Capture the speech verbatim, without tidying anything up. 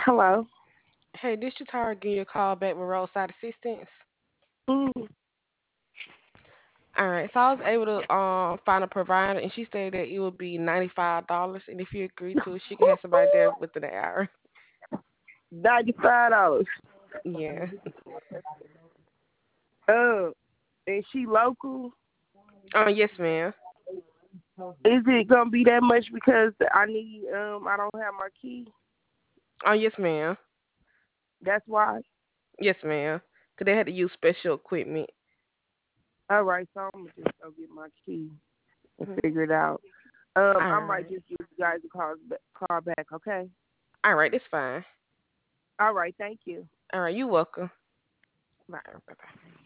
Hello. Hey, this is Tara giving you a call back with roadside assistance. Mm. All right, so I was able to um find a provider, and she said that it would be ninety five dollars, and if you agree to it, she can have somebody there within an hour. Ninety-five dollars. Yeah. Uh, is she local? Oh yes, ma'am. Is it gonna be that much because I need um I don't have my key? Oh yes, ma'am. That's why. Yes, ma'am. Cause they had to use special equipment. All right, so I'm gonna just go get my key and Mhm. figure it out. Um, All I might right. just give you guys a call call back. Okay. All right, that's fine. All right. Thank you. All right, you welcome. Bye. Bye. Bye.